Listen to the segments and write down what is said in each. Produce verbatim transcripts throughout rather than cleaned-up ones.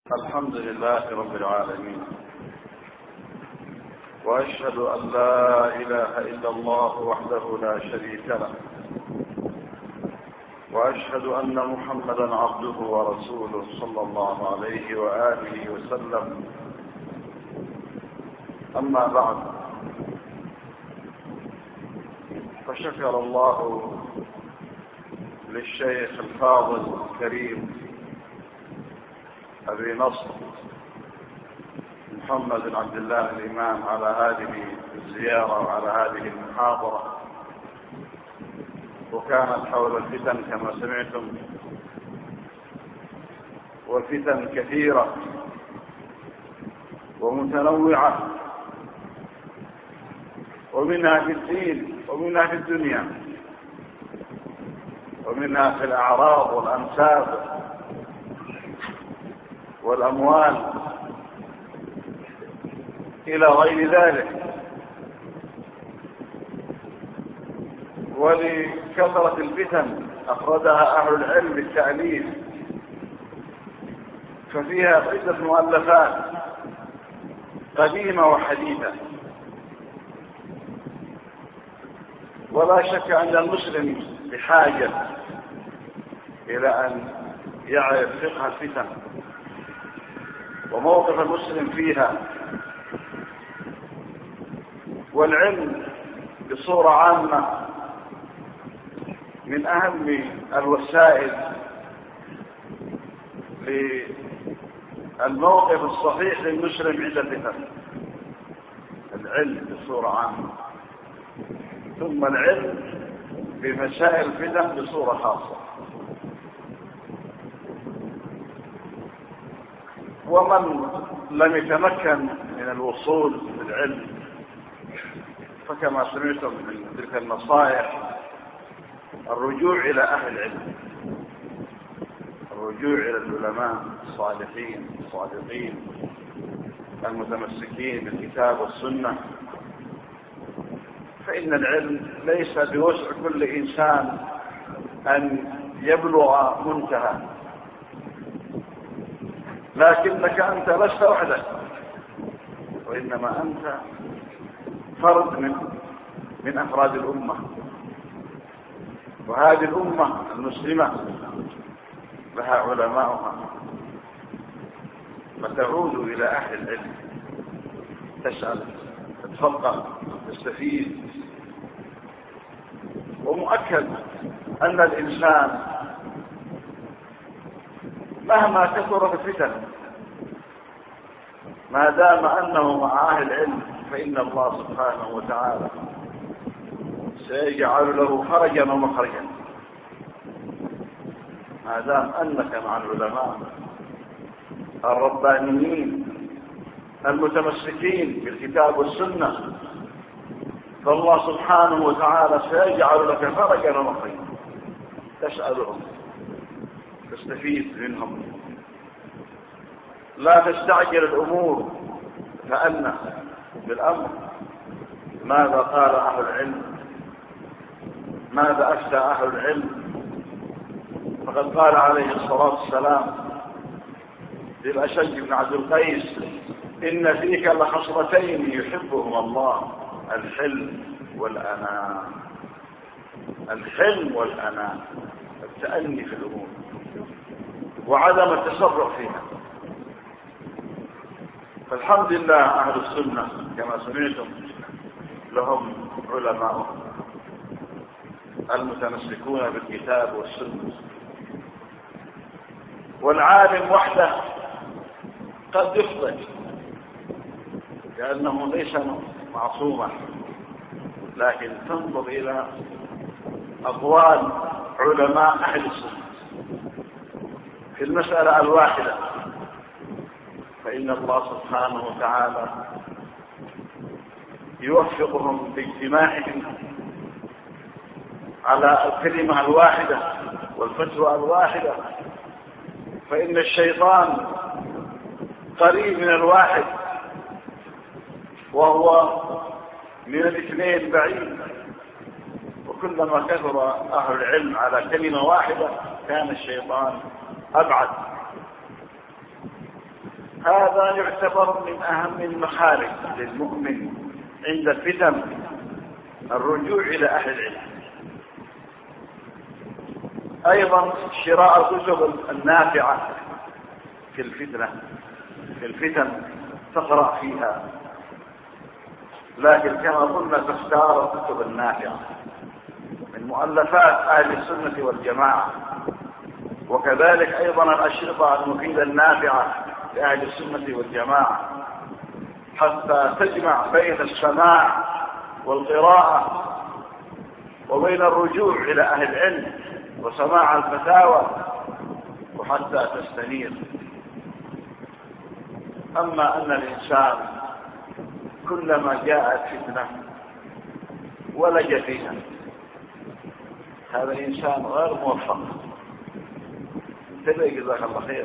الحمد لله رب العالمين، وأشهد أن لا إله إلا الله وحده لا شريك له، وأشهد أن محمدا عبده ورسوله صلى الله عليه وآله وسلم. أما بعد، فشكر الله للشيخ الفاضل الكريم أبي نصر محمد بن عبد الله الإمام على هذه الزيارة وعلى هذه المحاضرة، وكانت حول الفتن كما سمعتم، والفتن كثيرة ومتنوعة، ومنها في الدين ومنها في الدنيا، ومنها في الأعراض والأنساب والأموال إلى غير ذلك. ولكثرة الفتن أفردها أهل العلم بالتأليف، ففيها عدة مؤلفات قديمة وحديثة. ولا شك أن المسلم بحاجة إلى أن يعرف فقه الفتن وموقف المسلم فيها، والعلم بصورة عامة من أهم الوسائل للموقف الصحيح للمسلم عند الفتن. العلم بصورة عامة، ثم العلم بمسائل الفتن بصورة خاصة. ومن لم يتمكن من الوصول للعلم، فكما سمعتم من تلك النصائح الرجوع إلى أهل العلم، الرجوع إلى العلماء الصالحين الصادقين المتمسكين بالكتاب والسنة. فإن العلم ليس بوسع كل إنسان أن يبلغ منتهى، لكنك أنت لست وحدك، وإنما أنت فرد من من أفراد الأمة، وهذه الأمة المسلمة لها علماؤها، فتعود إلى أهل العلم، تسأل، تتفقه، تستفيد. ومؤكد أن الإنسان مهما كثرت الفتن، ما دام أنه مع أهل العلم، فإن الله سبحانه وتعالى سيجعل له فرجا ومخرجا، ما دام أنك مع العلماء الربانيين المتمسكين بالكتاب والسنة، فالله سبحانه وتعالى سيجعل لك فرجا ومخرجا، تسألهم، تستفيد منهم. لا تستعجل الأمور، فأن بالأمر ماذا قال أهل العلم، ماذا أفتى أهل العلم. فقد قال عليه الصلاة والسلام للأشج بن عبد القيس: إن فيك لخصلتين يحبهما الله، الحلم والأناة. الحلم والأناة، التأني في الأمور وعدم التسرع فيها. فالحمد لله أهل السنة كما سمعتم لهم علماء المتمسكون بالكتاب والسنة. والعالم وحده قد يخطئ، لأنه ليس معصوما، لكن تنظر إلى أقوال علماء أهل السنة في المسألة الواحدة، فإن الله سبحانه وتعالى يوفقهم باجتماعهم على الكلمة الواحدة والفتوى الواحدة. فإن الشيطان قريب من الواحد، وهو من الاثنين بعيد. وكلما كثر أهل العلم على كلمة واحدة كان الشيطان أبعد. هذا يعتبر من أهم المخارج للمؤمن عند الفتن الرجوع إلى أهل العلم. أيضا شراء الكتب النافعة في الفتنة في الفتن تقرأ فيها، لكن كما قلنا تختار الكتب النافعة من مؤلفات أهل السنة والجماعة، وكذلك أيضا الأشرطة المفيدة النافعة لأهل السنة والجماعة، حتى تجمع بين السماع والقراءة وبين الرجوع إلى أهل العلم وسماع الفتاوى، وحتى تستنير. أما أن الإنسان كلما جاءت فتنة ولج فيها، هذا الإنسان غير موفق. انتبه جزاك الله خير.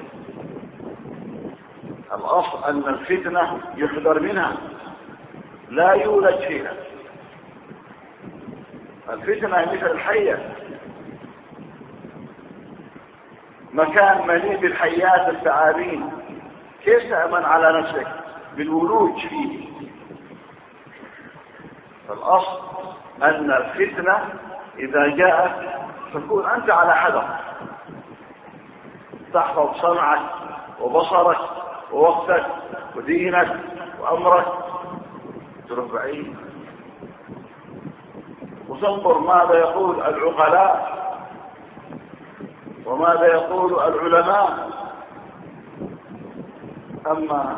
الأصل أن الفتنة يحذر منها لا يولج فيها. الفتنة مثل الحية، مكان مليء بالحيات الثعابين، كيف تأمن على نفسك بالولوج فيه؟ فالأصل أن الفتنة إذا جاءت تكون أنت على حذر، تحفظ سمعك وبصرك ووقتك ودينك وأمرك، تروح بعيد وتنظر ماذا يقول العقلاء وماذا يقول العلماء. أما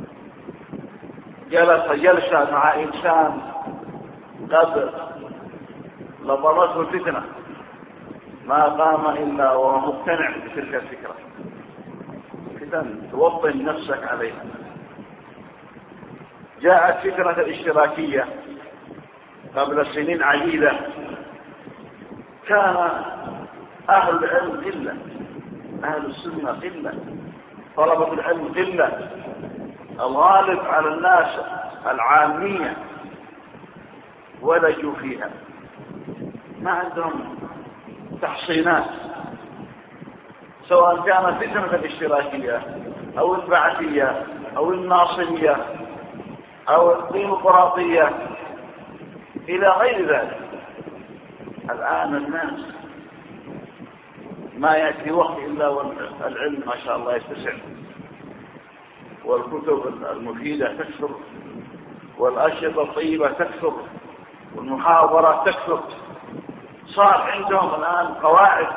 جلس جلسة مع إنسان قد لطمته الفتنة ما قام إلا وهو مقتنع بتلك الفكرة، فتن توطن نفسك عليها. جاءت فتنة الاشتراكية قبل سنين عديدة، كان أهل العلم قلة، أهل السنة قلة، طلبة العلم قلة، الغالب على الناس العامية ولجوا فيها، ما عندهم تحصينات، سواء كانت فتنة الاشتراكية أو البعثية أو الناصرية أو الديمقراطية إلى غير ذلك. الآن الناس ما يأتي وقت إلا والعلم ما شاء الله يتسع، والكتب المفيدة تكثر، والأشرطة الطيبة تكثر، والمحاضرات تكثر. صار عندهم الآن قواعد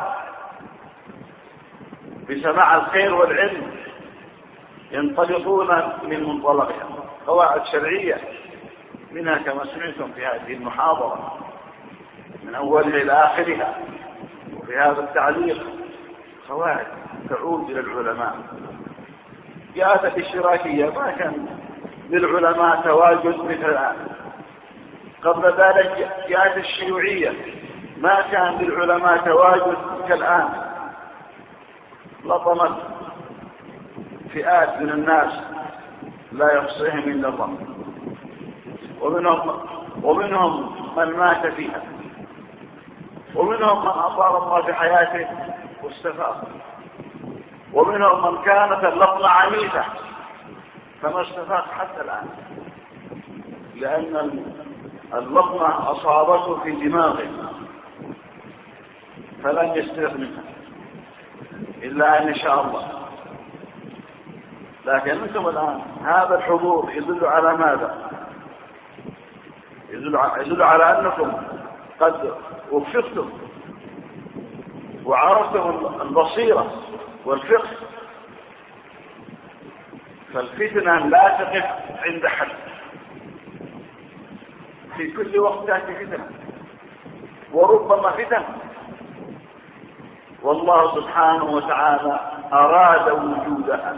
بسماع الخير والعلم ينطلقون من منطلقها، قواعد شرعية، منها كما سمعتم في هذه المحاضرة من أولها إلى آخرها، وفي هذا التعليق قواعد تعود إلى العلماء. جاءت الاشتراكية ما كان للعلماء تواجد مثل الآن، قبل ذلك جاءت الشيوعية ما كان للعلماء تواجد كالآن، لطمت فئات من الناس لا يحصيهم إلا الله، ومنهم ومنهم من مات فيها، ومنهم من أطال الله في حياته واستفاق، ومنهم من كانت اللطمة عنيفة فما استفاق حتى الآن، لأن اللطمة أصابته في دماغه فلن يستفيق منها إلا أن شاء الله. لكن أنتم الآن هذا الحضور يدل على ماذا؟ يدل على أنكم قد وفقتم وعرفتم البصيرة والفقه. فالفتنة لا تقف عند حد، في كل وقت تأتي فتنة وربما فتن، والله سبحانه وتعالى أراد وجودها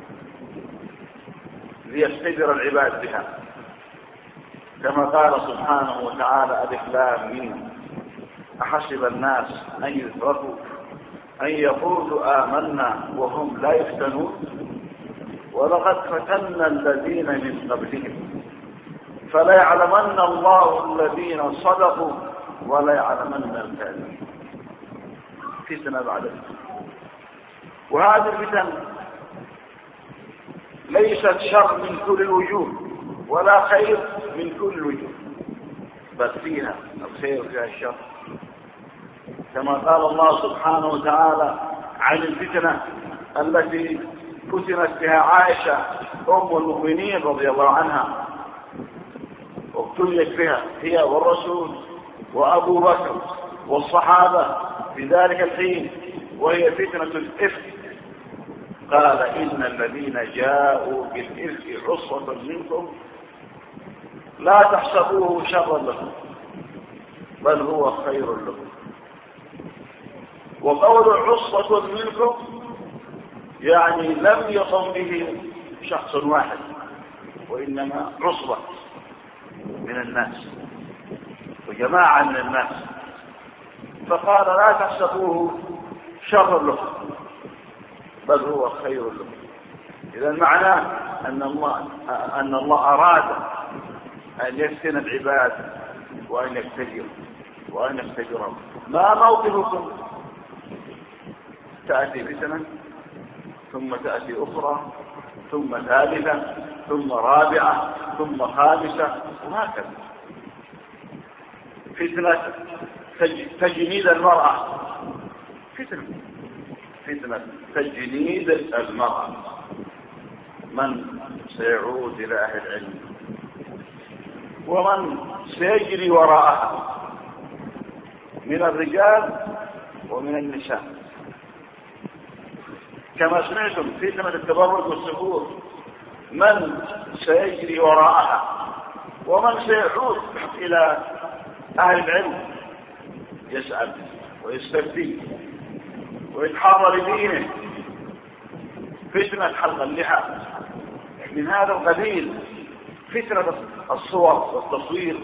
ليختبر العباد بها، كما قال سبحانه وتعالى: ألف لام ميم أحسب الناس أن يتركوا أن يقولوا آمنا وهم لا يفتنون ولقد فتنا الذين من قبلهم فلا يعلمن الله الذين صدقوا ولا يعلمن الكاذبين. فتنة بعد فتنة، وهذه الفتن ليست شر من كل الوجوه ولا خير من كل الوجوه، بل فيها الخير وفيها الشر. كما قال الله سبحانه وتعالى عن الفتنة التي فتنت بها عائشة أم المؤمنين رضي الله عنها وابتليت بها هي والرسول وأبو بكر والصحابة في ذلك الحين، وهي فتنة الإفك. قال إن الذين جاءوا بالإفك عصبة منكم لا تحسبوه شرا لكم بل هو خير لكم. وقول عصبة منكم يعني لم يقم به شخص واحد، وإنما عصبة من الناس وجماعة من الناس، فقال لا تحسبوه شرا لكم بل هو خير لكم. إذا معناه أن الله أن الله أراد أن يفتن العباد وأن يفتجروا وأن يفتجروا. ما موقفكم؟ تأتي فتنة ثم تأتي أخرى ثم ثالثة ثم رابعة ثم خامسة وهكذا. فتنة تجنيد المرأة، فتنة فتنة تجنيد المرأة. من سيعود إلى أهل العلم ومن سيجري وراءها من الرجال ومن النساء. كما سمعتم فتنة التبرج والسفور، من سيجري وراءها ومن سيعود إلى أهل العلم يسأل ويستفتي ويتحرى لدينه. فتنة حلق اللحى من هذا القبيل، فتنة الصور والتصوير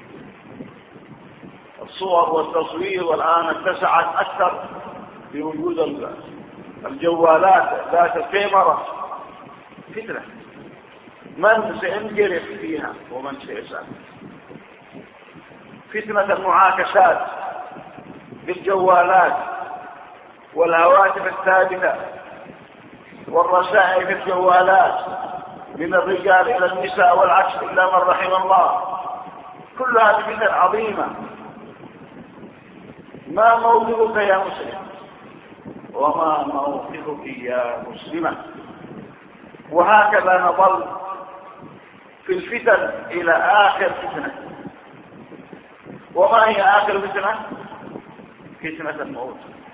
الصور والتصوير والآن اتسعت أكثر بوجود الجوالات ذات الكاميرا. فتنة من سينجرف فيها ومن سيسأل. فتنة المعاكسات بالجوالات والهواتف الثابتة والرسائل في الجوالات من الرجال إلى النساء والعكس إلا من رحم الله. كل هذه فتن عظيمة. ما موقفك يا مسلم وما موقفك يا مسلمة؟ وهكذا نظل في الفتن إلى آخر فتنة. وما هي آخر فتنة؟ فتنة الموت.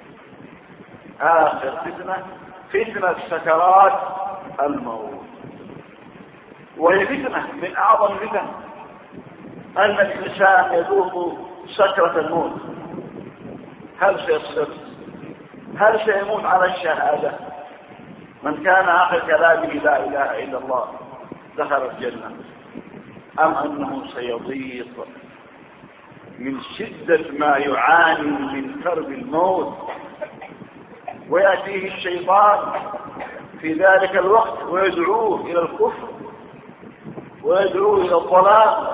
آخر فتنة فتنة سكرات الموت، وهي فتنة من أعظم الفتن أن الإنسان يذوق سكرة الموت. هل سيصبر؟ هل سيموت على الشهادة؟ من كان آخر كلامه لا إله إلا الله دخل الجنة، أم أنه سيضيق من شدة ما يعاني من كرب الموت ويأتيه الشيطان في ذلك الوقت ويدعوه إلى الكفر ويدعوه إلى الضلال.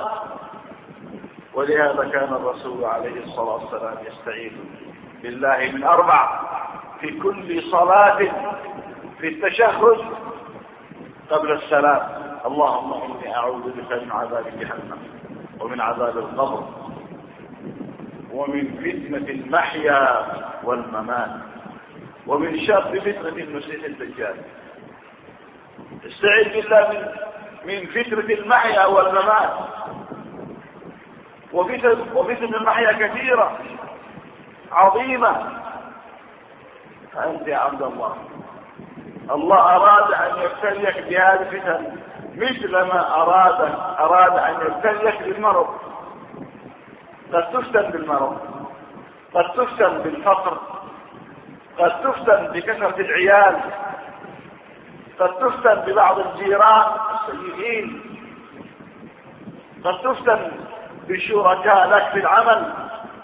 ولهذا كان الرسول عليه الصلاة والسلام يستعيذ بالله من أربع في كل صلاة: في التشهد قبل السلام اللهم إني أعوذ بك من عذاب جهنم ومن عذاب القبر ومن فتنة المحيا والممات ومن شر فتنة المسيح الدجال. استعذ بالله من من فتنة المحيا والممات. وفتنة وفتنة المحيا كثيرة عظيمة. فأنت يا عبد الله، الله أراد أن يبتليك بهذه الفتن مثل ما أراد أراد أن يبتليك بالمرض. قد تفتن بالمرض، قد تفتن بالفقر، قد تفتن بكثرة العيال، قد تفتن ببعض الجيران السيئين، قد تفتن بشركاء لك في العمل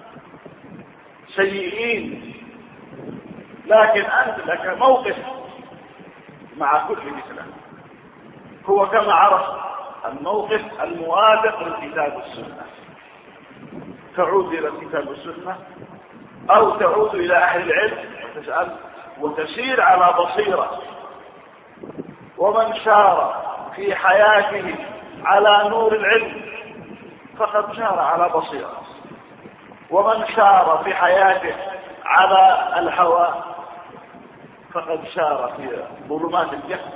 سيئين. لكن أنت لك موقف مع كل مثله، هو كما عرف الموقف الموافق للكتاب والسنة. تعود إلى الكتاب والسنة أو تعود إلى أهل العلم وتسأل وتسير على بصيرة ومن سار في حياته على نور العلم فقد سار على بصيرة، ومن سار في حياته على الهوى فقد سار في ظلمات الجهل.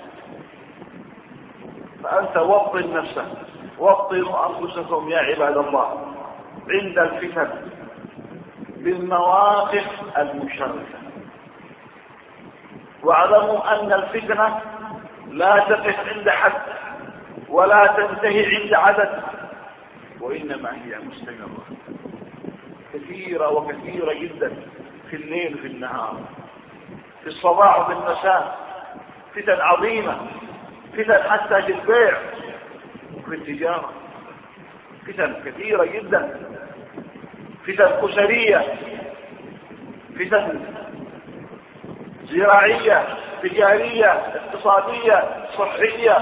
فأنت وطن نفسك، وطنوا أنفسكم يا عباد الله عند الفتن بالمواقف المشرفة، واعلموا أن الفتنة لا تقف عند حد ولا تنتهي عند عدد، وإنما هي مستمرة كثيرة وكثيرة جدا، في الليل في النهار، في الصباح وفي المساء، فتن عظيمة، فتن حتى في البيع وفي التجارة، فتن كثيرة جدا، فتن أسرية، فتن زراعية، تجارية، اقتصادية، صحية،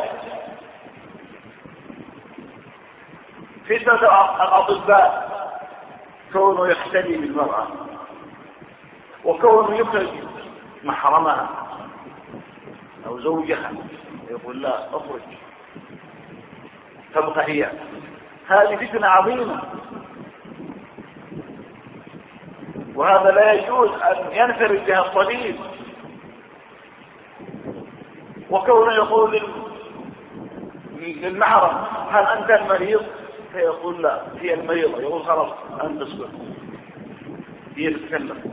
فتنة الأطباء كونه يختلي بالمرأة، وكونه يخرج محرمها أو زوجها يقول لا اخرج تبقى هي. هذه فتنة عظيمة، وهذا لا يجوز أن ينفرد بها الطبيب، وكونه يقول للمحرم هل أنت المريض؟ فيقول لا هي المريضة، يقول خلاص أنت اسكت، هي تتكلم،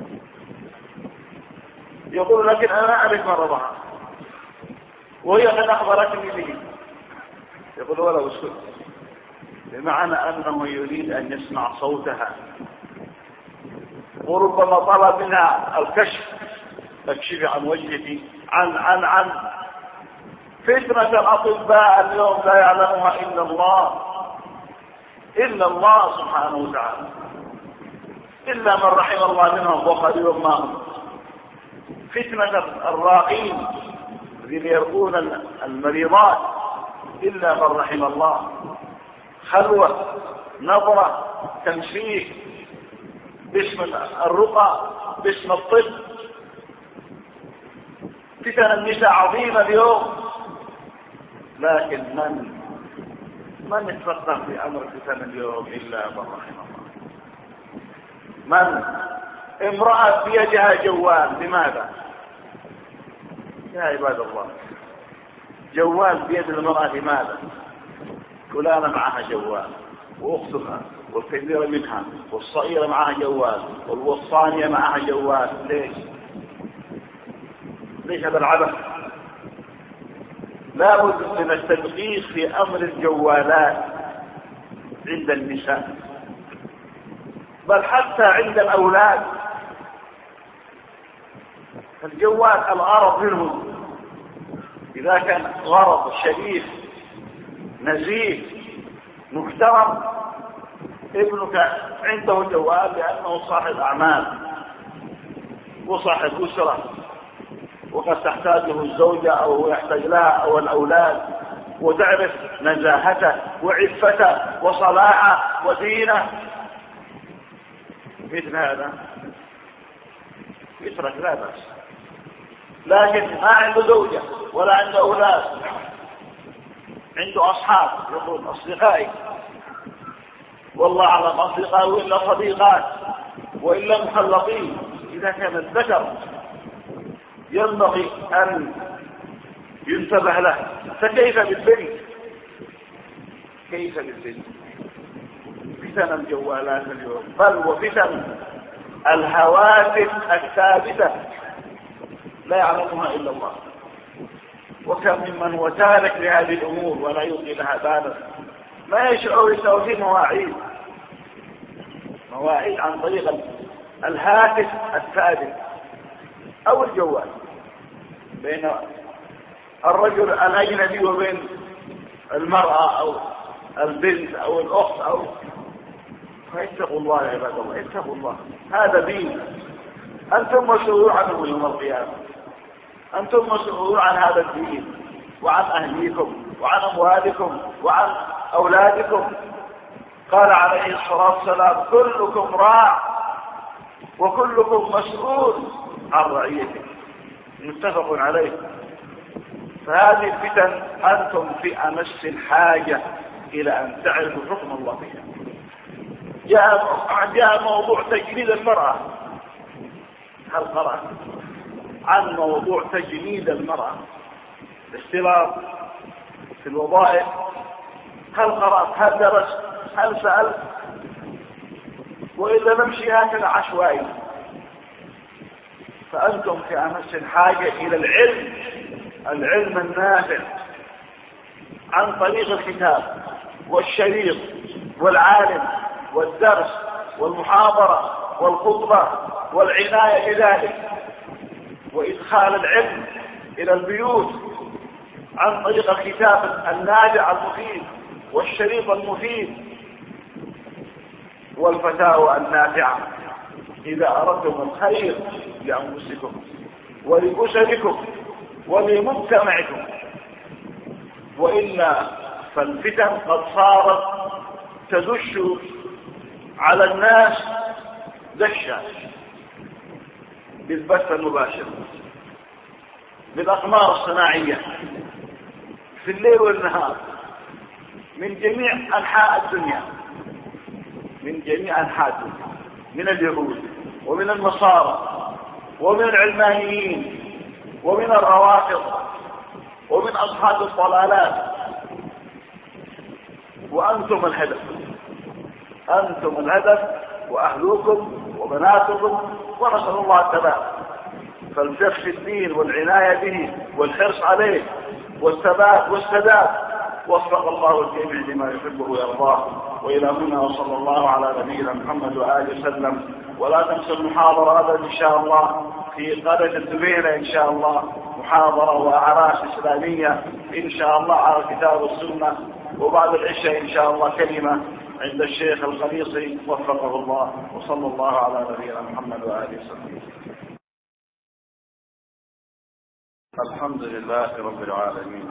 يقول لكن أنا أعرف مرضها وهي قد أخبرتني به، يقول ولا اسكت، بمعنى أنه يريد أن يسمع صوتها، وربما طلب منها الكشف، اكشفي عن وجهك، عن عن عن فتنة الأطباء اليوم لا يعلمها إلا الله، إلا الله سبحانه وتعالى، إلا من رحم الله منهم وقليل ما هم. فتنة الراقين الذين يرقون المريضات إلا من رحم الله، خلوة، نظرة، تمسيك باسم الرقى، باسم الطب. فتن النساء عظيمة اليوم، لكن من من يتفقه في أمر فتن اليوم إلا من رحم الله. من امرأة بيدها جوال، لماذا يا عباد الله؟ جوال بيد المرأة لماذا؟ فلانة معها جوال، واختها والكبيرة منها والصغيرة معها جوال والوصانية معها جوال. ليش؟ ليش هذا العبث؟ لا بد من التدقيق في أمر الجوالات عند النساء، بل حتى عند الأولاد. الجوال الغرض منه إذا كان غرض شريف نزيه محترم، ابنك عنده جوال لأنه صاحب أعمال وصاحب أسرة، وقد تحتاجه الزوجة أو يحتاج لها أو الأولاد، وتعرف نزاهته وعفته وصلاحه ودينه، مثل هذا يترك لا بأس. لكن ما عنده زوجة ولا عنده أولاد، عنده أصحاب، يقول أصدقائي، والله أعلم أصدقائي وإلا صديقات وإلا مخلطين. إذا كان الذكر ينبغي أن ينتبه له، فكيف بالبنت؟ كيف بالبنت؟ فتن الجوالات اليوم، بل وفتن الهواتف الثابتة لا يعلمها إلا الله. وكم ممن هو تارك لهذه الأمور ولا يلقي لها بالا، ما يشعر إلا في مواعيد مواعيد عن طريق الهاتف الثابت أو الجوال بين الرجل الأجنبي وبين المرأة أو البنت أو الأخت. أو فاتقوا الله يا عباد الله، اتقوا الله، هذا دين، أنتم مسؤولون عنه يوم القيامة، أنتم مسؤولون عن هذا الدين وعن أهليكم وعن أموالكم وعن أولادكم. قال عليه الصلاة والسلام كلكم راع وكلكم مسؤول عن رعيته، متفق عليه. فهذه الفتن أنتم في أمس الحاجة إلى أن تعرفوا حكم الله فيها. جاء جاء موضوع تجنيد المرأة. هل قرأت عن موضوع تجنيد المرأة الاختلاط في الوظائف؟ هل قرأت؟ هل درست؟ هل سألت؟ وإلا نمشي هكذا عشوائي. فأنتم في أمس الحاجة إلى العلم، العلم النافع عن طريق الكتاب والشريط والعالم والدرس والمحاضرة والخطبة والعناية بذلك، وإدخال العلم إلى البيوت عن طريق الكتاب النافع المفيد والشريط المفيد والفتاوى النافعة إذا أردتم الخير لأنفسكم ولأسركم ولمجتمعكم. وإلا فالفتن قد صارت تدش على الناس دشا بالبث المباشر، بالأقمار الصناعية، في الليل والنهار، من جميع أنحاء الدنيا، من جميع أنحاء الدنيا، من اليهود ومن النصارى ومن العلمانيين ومن الروافض ومن أصحاب الضلالات. وأنتم الهدف، أنتم الهدف وأهلكم وبناتكم، ونسأل الله الثبات. فالفقه في الدين والعناية به والحرص عليه والثبات والسداد. وفق الله الجميع لما يحبه ويرضاه. وإلى هنا وصلى الله على نبينا محمد وآله وسلم. ولا تنسوا المحاضرة أبدا إن شاء الله في قرية الدبيلة إن شاء الله، محاضرة وأعراس إسلامية إن شاء الله على الكتاب والسنة. وبعد العشاء إن شاء الله كلمة عند الشيخ القليصي وفقه الله. وصلى الله على نبينا محمد وآله وسلم. الحمد لله رب العالمين،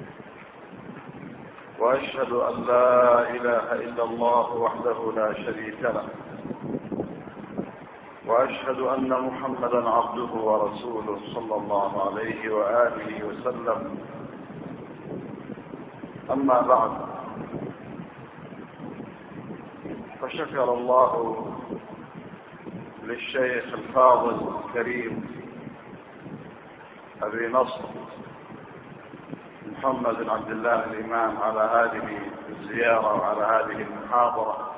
وأشهد أن لا إله إلا الله وحده لا شريك له، وأشهد أن محمدا عبده ورسوله صلى الله عليه وآله وسلم. أما بعد، فشكر الله للشيخ الفاضل الكريم أبي نصر محمد بن عبد الله الإمام على هذه الزيارة وعلى هذه المحاضرة.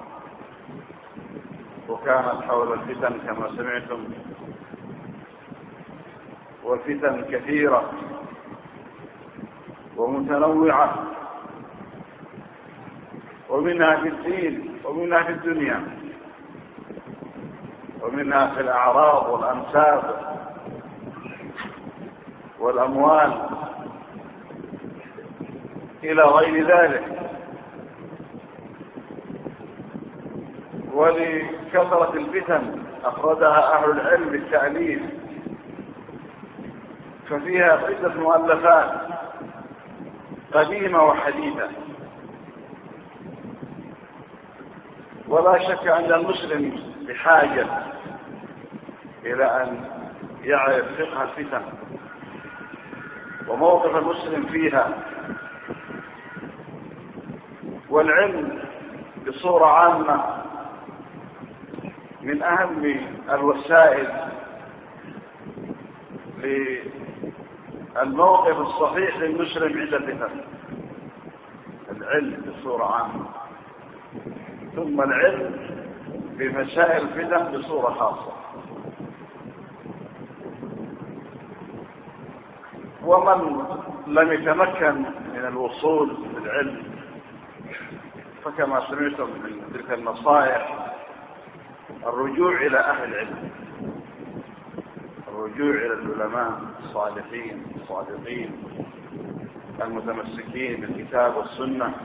وكانت حول الفتن كما سمعتم، والفتن كثيرة ومتنوعة، ومنها في الدين ومنها في الدنيا ومنها في الأعراض والأنساب والأموال إلى غير ذلك. ولكثرة الفتن أفردها أهل العلم بالتأليف، ففيها عدة مؤلفات قديمة وحديثة. ولا شك أن المسلم بحاجة إلى أن يعرف فقه الفتن وموقف المسلم فيها، والعلم بصورة عامة من أهم الوسائل للموقف الصحيح للمسلم عند الفتن. العلم بصورة عامة، ثم العلم بمسائل الفتن بصورة خاصة. ومن لم يتمكن من الوصول للعلم، فكما سمعتم من تلك النصائح الرجوع إلى أهل العلم، الرجوع إلى العلماء الصالحين الصادقين المتمسكين بالكتاب والسنة.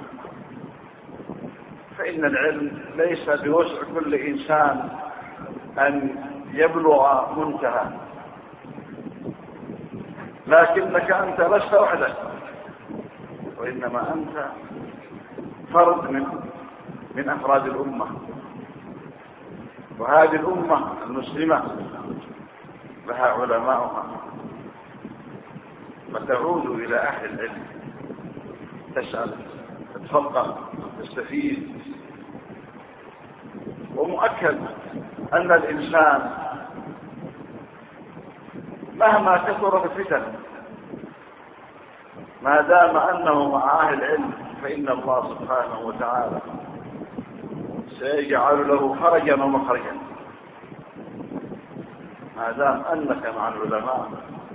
فإن العلم ليس بوسع كل إنسان أن يبلغ منتهى، لكنك أنت لست وحدك، وإنما أنت فرد من من أفراد الأمة. وهذه الأمة المسلمة لها علماؤها فتعود إلى أهل العلم، تسأل، تتفقه، تستفيد. ومؤكد أن الإنسان مهما كثرت الفتن ما دام أنه مع أهل العلم فإن الله سبحانه وتعالى سيجعل له فرجا ومخرجا، ما دام أنك مع العلماء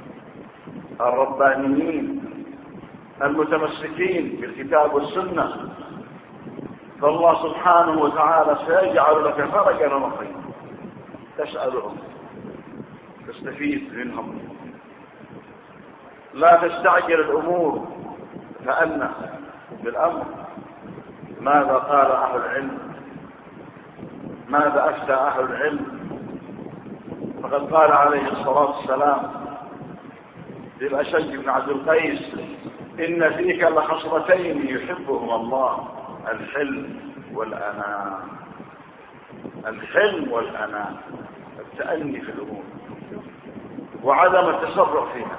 الربانيين المتمسكين بالكتاب والسنة فالله سبحانه وتعالى سيجعل لك فرجا ومخرجا، تسألهم، تستفيد منهم، لا تستعجل الأمور، فأن بالأمر ماذا قال أهل العلم، ماذا أفتى أهل العلم. فقد قال عليه الصلاة والسلام للأشج بن عبد القيس: إن فيك لخصلتين يحبهما الله، الحلم والأناة. الحلم والأناة، التأني في الأمور وعدم التسرع فيها.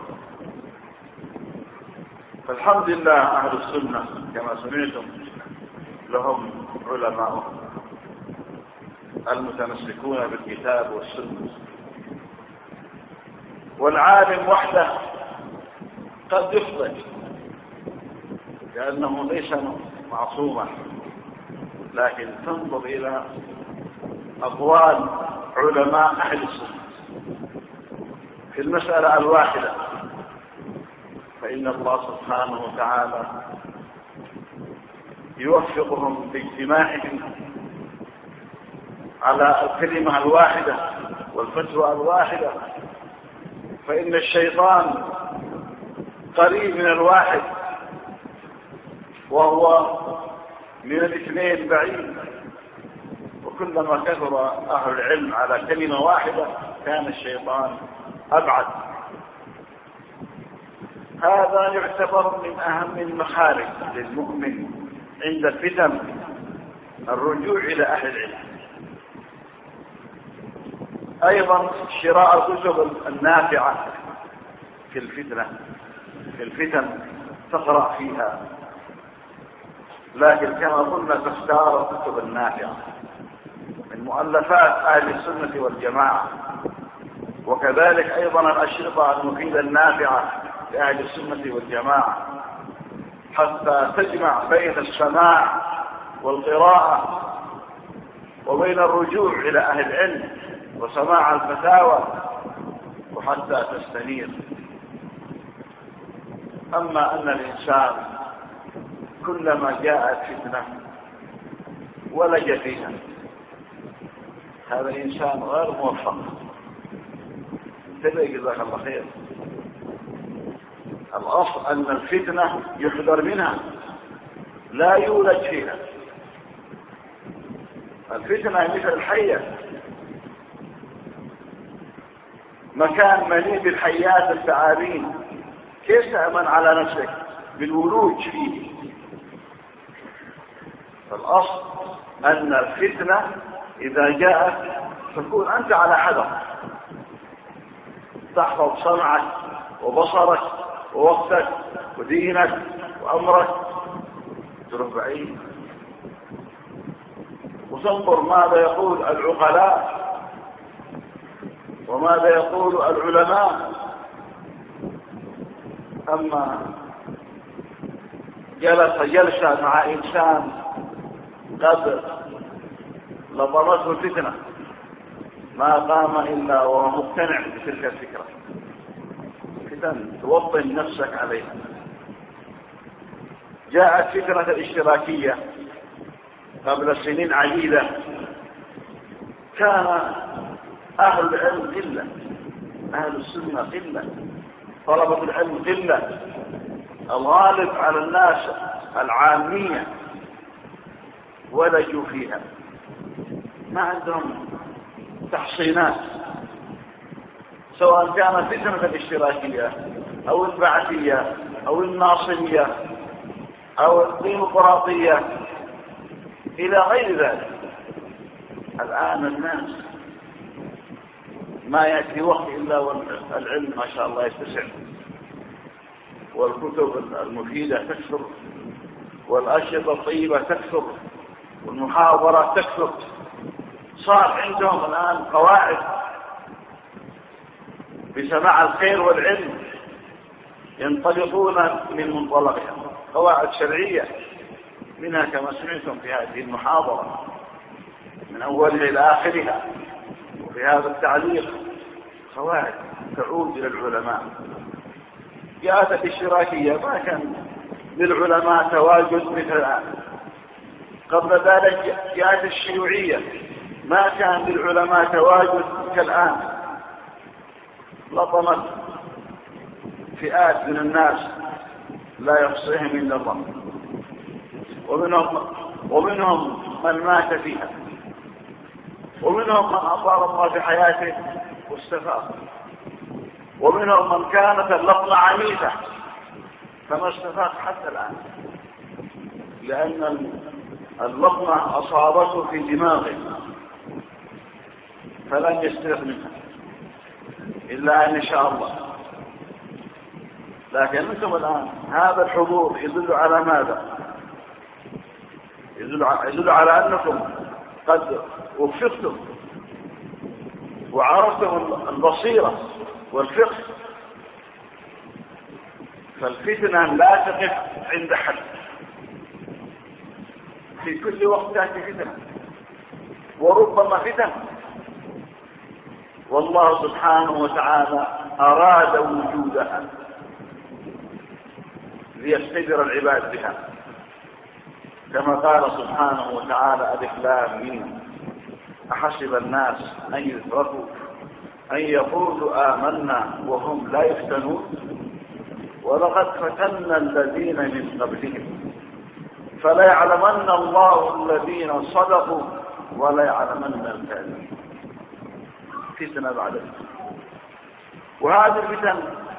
فالحمد لله أهل السنة كما سمعتم لهم علماء المتمسكون بالكتاب والسنة، والعالم وحده قد يخطئ لأنه ليس معصوما، لكن تنظر إلى أقوال علماء أهل السنة في المسألة الواحدة فإن الله سبحانه وتعالى يوفقهم باجتماعهم على الكلمة الواحدة والفتوى الواحدة، فإن الشيطان قريب من الواحد وهو من الاثنين بعيد، وكلما كثر أهل العلم على كلمة واحدة كان الشيطان أبعد. هذا يعتبر من أهم المخارج للمؤمن عند الفتن الرجوع إلى أهل العلم. أيضا شراء الكتب النافعة في الفتنة في الفتن تقرأ فيها، لكن كما قلنا تختار الكتب النافعة من مؤلفات أهل السنة والجماعة، وكذلك أيضا الأشرطة المفيدة النافعة لأهل السنة والجماعة، حتى تجمع بين السماع والقراءة وبين الرجوع إلى أهل العلم وسماع الفتاوى، وحتى تستنير. أما أن الإنسان كلما جاءت فتنة ولج فيها هذا إنسان غير موفق. انتبه جزاك الله خير. الأصل أن الفتنة يحذر منها لا يولج فيها. الفتنة مثل الحية، مكان مليء بالحيات الثعابين، كيف تأمن على نفسك بالولوج فيه؟ فالأصل أن الفتنة إذا جاءت تكون أنت على حذر، تحفظ سمعك وبصرك ووقتك ودينك وأمرك، تروح بعيد وتنظر ماذا يقول العقلاء وماذا يقول العلماء. أما جلس جلسة مع إنسان قد لطمته الفتنة ما قام إلا وهو مقتنع بتلك الفكرة، فتن توطن نفسك عليها. جاءت فتنة الاشتراكية قبل سنين عديدة، كان أهل العلم قلة، أهل السنة قلة، طلبة العلم قلة، الغالب على الناس العامية ولجوا فيها، ما عندهم تحصينات، سواء كانت فتنة الاشتراكية أو البعثية أو الناصرية أو الديمقراطية إلى غير ذلك. الآن الناس ما يأتي وقت إلا والعلم ما شاء الله يستسع، والكتب المفيدة تكثر، والأشرطة الطيبة تكثر، والمحاضرات تكثر. صار عندهم الآن قواعد بسماع الخير والعلم ينطلقون من منطلقها، قواعد شرعية، منها كما سمعتم في هذه المحاضرة من أولها إلى آخرها، وفي هذا التعليق قواعد تعود إلى العلماء. جاءت الاشتراكية ما كان للعلماء تواجد مثل الآن. قبل ذلك جاءت الشيوعية ما كان للعلماء تواجد كالآن. لطمت فئات من الناس لا يحصيهم إلا الله، ومنهم ومنهم من مات فيها، ومنهم من أطال الله في حياته واستفاق، ومنهم من كانت اللطمة عنيفة فما استفاق حتى الآن، لأن اللطمة أصابته في دماغه فلن يستفيق منها إلا أن شاء الله. لكن أنتم الآن هذا الحضور يدل على ماذا؟ يدل على أنكم قد وفقتم وعرفتم البصيرة والفقه. فالفتنة لا تقف عند حد، في كل وقت تأتي فتنة وربما فتن، والله سبحانه وتعالى أراد وجودها ليختبر العباد بها، كما قال سبحانه وتعالى: ألف لام ميم أحسب الناس أن يتركوا أن يقولوا آمنا وهم لا يفتنون ولقد فتنا الذين من قبلهم فلا يعلمن الله الذين صدقوا ولا يعلمن الكاذبين. فتنة بعد فتنة، وهذه الفتن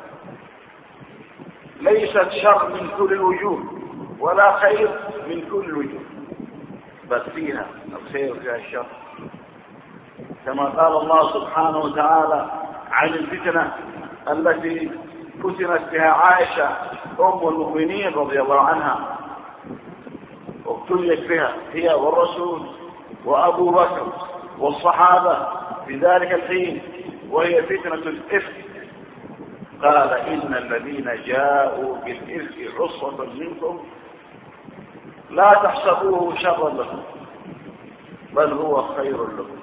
ليست شر من كل الوجوه ولا خير من كل الوجوه، بل فيها الخير وفيها الشر، كما قال الله سبحانه وتعالى عن الفتنة التي فتنت بها عائشة أم المؤمنين رضي الله عنها، وابتليت بها هي والرسول وأبو بكر والصحابة في ذلك الحين، وهي فتنة الإفك. قال: إن الذين جاءوا بالإفك عصبة منكم لا تحسبوه شرا لكم بل هو خير لكم.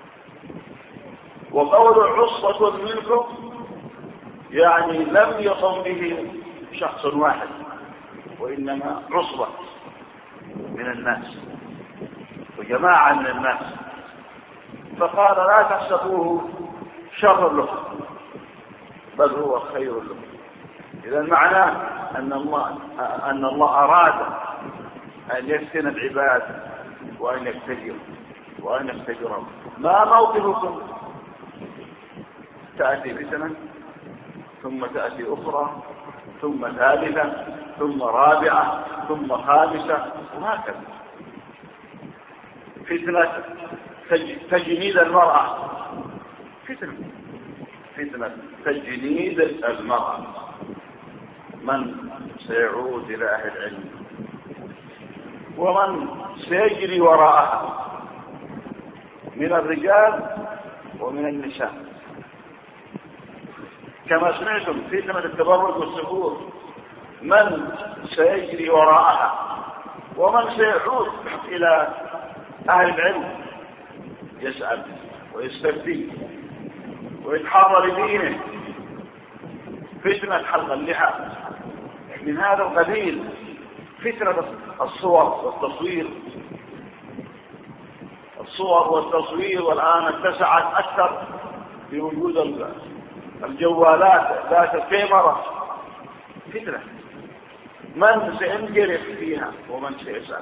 وقول عصبة منكم يعني لم يقم به شخص واحد، وإنما عصبة من الناس وجماعة من الناس، فقال: لا تحسبوه شرا لكم بل هو خير لكم. إذا معناه أن الله أن الله أراد أن يفتن العباد وأن يختبروا وأن يختبرهم. ما موقفكم؟ تأتي فتنة ثم تأتي أخرى ثم ثالثة ثم رابعة ثم خامسة، وهكذا. فتنة تجنيد المرأة، فتنة فتنة تجنيد المرأة. من سيعود إلى أهل العلم ومن سيجري وراءها من الرجال ومن النساء. كما سمعتم فتنة التبرج والسفور، من سيجري وراءها ومن سيعود إلى أهل العلم يسأل ويستفتي ويتحرى لدينه. فتنة حلق اللحى من هذا القبيل، فتنة الصور والتصوير الصور والتصوير والآن اتسعت أكثر بوجود الجوالات ذات الكاميرا. فتنة من سينجرف فيها ومن سيسأل.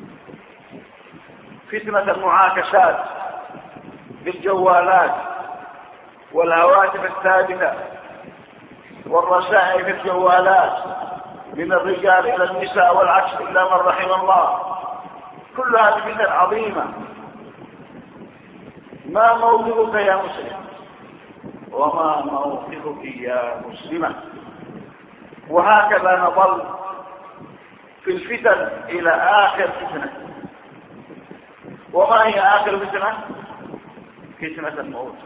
فتنة المعاكسات بالجوالات والهواتف الثابتة والرسائل في الجوالات من الرجال إلى النساء والعكس إلا من رحم الله. كل هذه فتن عظيمة. ما موقفك يا مسلم وما موقفك يا مسلمة وهكذا نظل في الفتن إلى آخر فتنة. وما هي آخر فتنة؟ فتنة الموت.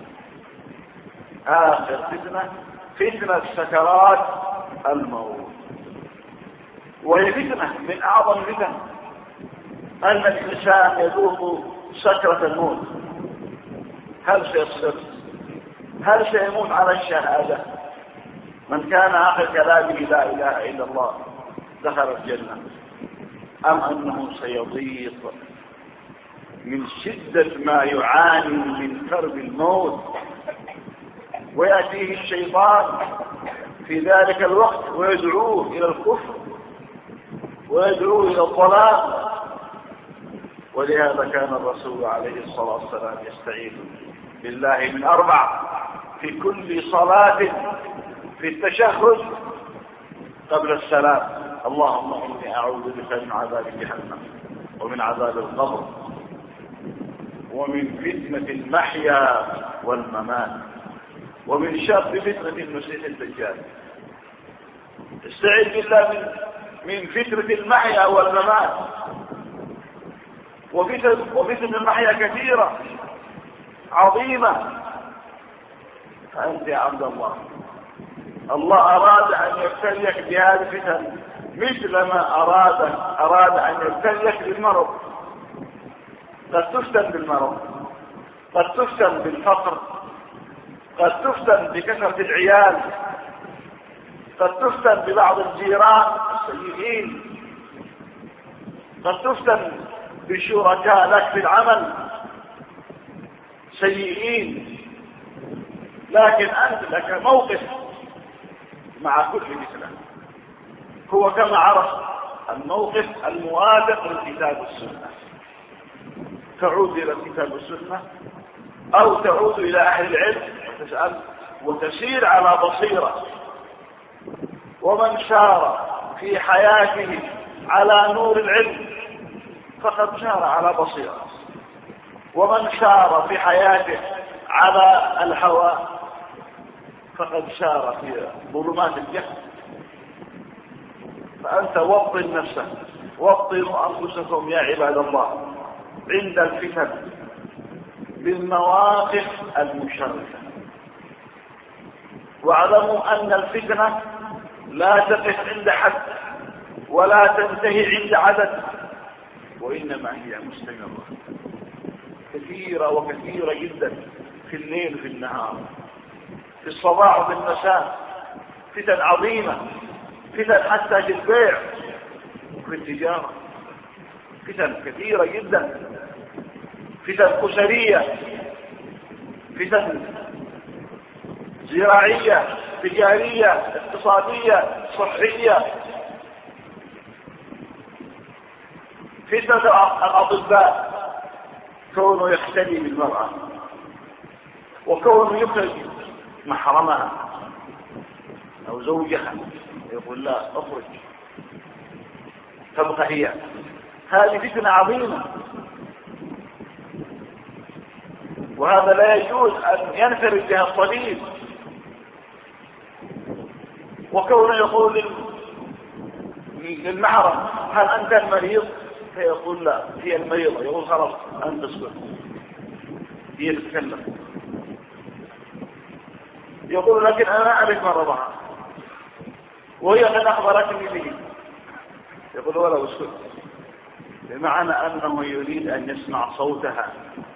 آخر فتنة فتنة سكرات الموت، وهي فتنة من أعظم الفتن أن الإنسان يذوق سكرة الموت. هل سيصبر؟ هل سيموت على الشهادة؟ من كان آخر كلامه لا إله إلا الله دخل الجنة، أم أنه سيضيق من شدة ما يعاني من كرب الموت، ويأتيه الشيطان في ذلك الوقت ويدعوه إلى الكفر ويدعوه إلى الضلال. ولهذا كان الرسول عليه الصلاة والسلام يستعيذ بالله من أربع في كل صلاة: في التشهد قبل السلام: اللهم إني أعوذ بك من عذاب جهنم ومن عذاب القبر ومن فتنة المحيا والممات ومن شر فتنة المسيح الدجال. استعذ بالله من من فتنة المحيا والممات. وفتن وفتن المحيا كثيرة عظيمة. فأنت يا عبد الله، الله أراد أن يبتليك بهذه الفتن مثل ما أراد أراد أن يبتليك بالمرض. قد تفتن بالمرض، قد تفتن بالفقر، قد تفتن بكثرة العيال، قد تفتن ببعض الجيران السيئين، قد تفتن بشركاء لك في العمل سيئين، لكن أنت لك موقف مع كل مثله. هو كما عرف الموقف الموافق للكتاب والسنة، تعود إلى الكتاب والسنة أو تعود إلى أهل العلم وتسأل وتسير على بصيرة. ومن سار في حياته على نور العلم فقد سار على بصيرة، ومن سار في حياته على الهوى فقد سار في ظلمات الجهل. فأنت وطن نفسك، وطنوا أنفسكم يا عباد الله عند الفتن بالمواقف المشرفة، واعلموا أن الفتنة لا تقف عند حد ولا تنتهي عند عدد، وإنما هي مستمرة كثيرة وكثيرة جدا في الليل وفي النهار، في الصباح وفي المساء. فتن عظيمة، فتن حتى في البيع وفي التجارة، فتن كثيرة جدا، فتن أسرية، فتن زراعية، تجارية، اقتصادية، صحية، فتنة الأطباء كونه يختلي بالمرأة وكونه يخرج محرمها أو زوجها يقول لا اخرج تبقى هي. هذه فتنة عظيمة، وهذا لا يجوز أن ينفرد بها الطبيب. وكونه يقول للمحرم هل أنت المريض؟ فيقول لا هي المريضة. يقول خلاص أنت اصبر، هي تتكلم. يقول لكن أنا أعرف مرضها وهي قد أخبرتني به. يقول ولا اسكت، بمعنى أنه يريد أن يسمع صوتها،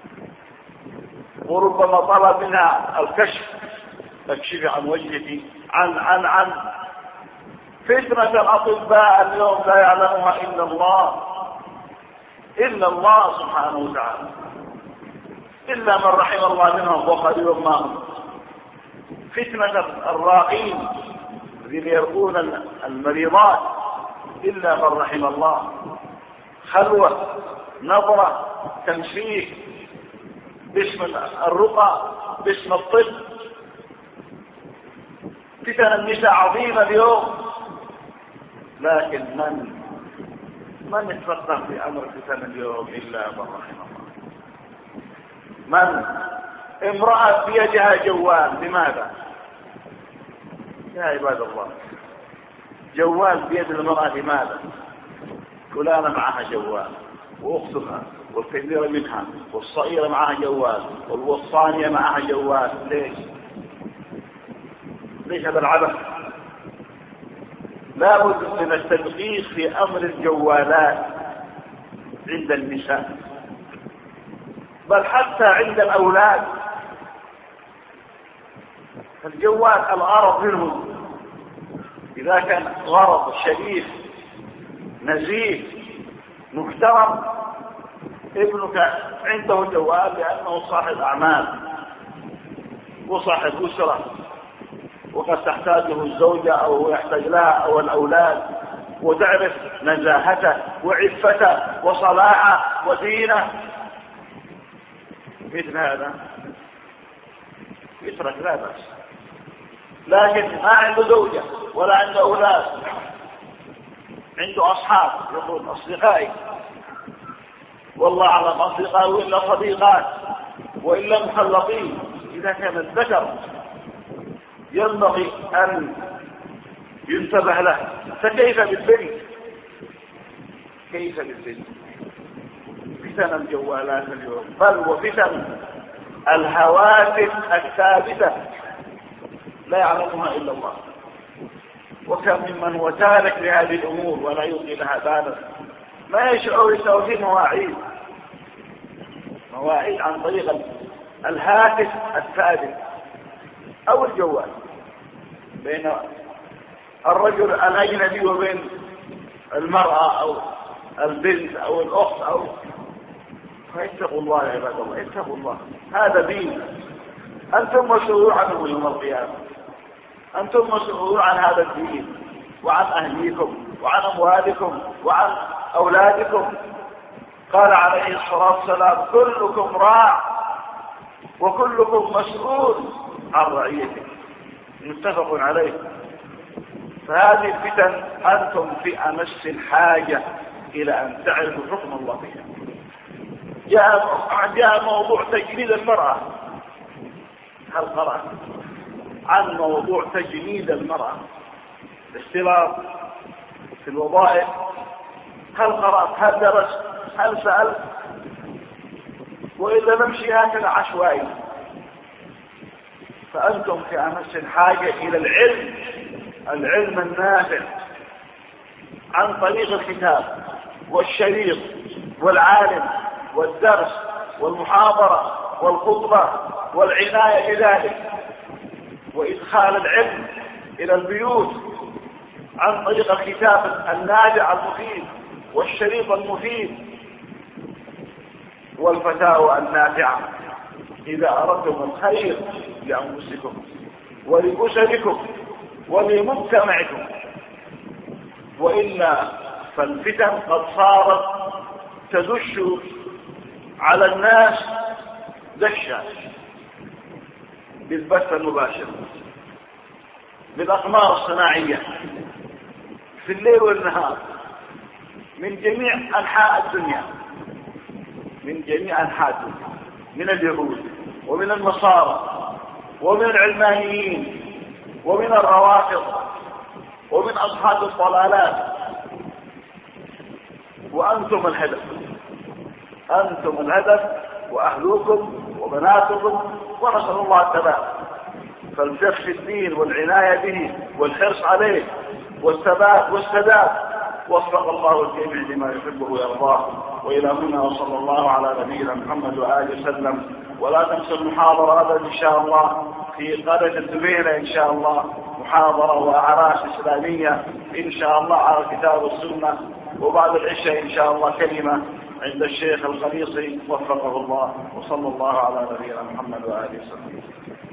وربما طلب منها الكشف، تكشف عن وجهك عن عن عن فتنة الأطباء اليوم لا يعلمها إلا الله، إلا الله سبحانه وتعالى، إلا من رحم الله منهم وقليل ما هم. فتنة الراقين الذين يرقون المريضات إلا من رحم الله. خلوة، نظرة، تمسيك باسم الرقى، باسم الطب. فتن النساء عظيمة اليوم، لكن من من يتفقه في أمر فتن اليوم إلا من رحم الله. من امرأة بيدها جوال، لماذا؟ يا عباد الله جوال بيد المرأة لماذا؟ فلانة معها جوال، واختها والكبيرة منها والصغيرة معها جوال والوصانية معها جوال. ليش؟ ليش هذا العبث؟ لا بد من التدقيق في امر الجوالات عند النساء، بل حتى عند الاولاد. الجوال الغرض منه اذا كان غرض شريف نزيه محترم، ابنك عنده جوال لانه صاحب اعمال وصاحب اسره، وقد تحتاجه الزوجة أو يحتاج لها أو الأولاد، وتعرف نزاهته وعفته وصلاحه ودينه، مثل هذا يترك لا بأس. لكن ما عنده زوجة ولا عنده أولاد، عنده أصحاب، يقول أصدقائي، والله أعلم أصدقائي وإلا صديقات وإلا مخلطين. إذا كان الذكر ينبغي أن ينتبه له، فكيف بالبنت؟ كيف بالبنت؟ فتن الجوالات اليوم، بل وفتن الهواتف الثابتة لا يعلمها إلا الله. وكم ممن هو تارك لهذه الأمور ولا يلقي لها بالا، ما يشعر يسوي مواعيد مواعيد عن طريق الهاتف الثابت أو الجوال بين الرجل الأجنبي وبين المرأة أو البنت أو الأخت أو. فاتقوا الله يا عباد الله، اتقوا الله، هذا دين، أنتم مسؤولون عنه يوم القيامة، أنتم مسؤولون عن هذا الدين وعن أهليكم وعن أموالكم وعن أولادكم. قال عليه الصلاة والسلام: كلكم راع وكلكم مسؤول عن رعيته، متفق عليه. فهذه الفتن أنتم في أمس الحاجة إلى أن تعرفوا حكم الله فيها. جاء جاء موضوع تجنيد المرأة، هل قرأت عن موضوع تجنيد المرأة الاختلاط في الوظائف؟ هل قرأت؟ هل درست؟ هل سألت؟ وإلا نمشي هكذا عشوائي. فأنتم في أمس الحاجة إلى العلم، العلم النافع عن طريق الكتاب والشريط والعالم والدرس والمحاضرة والخطبة والعناية بذلك، وإدخال العلم إلى البيوت عن طريق الكتاب النافع المفيد والشريط المفيد والفتاوى النافعة، إذا أردتم الخير لأنفسكم ولأسركم ولمجتمعكم. وإلا فالفتن قد صارت تدش على الناس دشا بالبث المباشر، بالأقمار الصناعية في الليل والنهار، من جميع أنحاء الدنيا، من جميع أنحاء الدنيا، من اليهود ومن النصارى ومن العلمانيين ومن الروافض ومن أصحاب الضلالات. وأنتم الهدف، أنتم الهدف وأهلكم وبناتكم، ونسأل الله الثبات. فالفقه في الدين والعناية به والحرص عليه والثبات والسداد. وفق الله الجميع لما يحبه ويرضاه. وإلى هنا وصلى الله على نبينا محمد وآله وسلم. ولا تنسوا المحاضرة أبدا إن شاء الله في قرية الدبيلة إن شاء الله، محاضرة وأعراس إسلامية إن شاء الله على الكتاب والسنة. وبعد العشاء إن شاء الله كلمة عند الشيخ القليصي وفقه الله. وصلى الله على نبينا محمد وآله وسلم.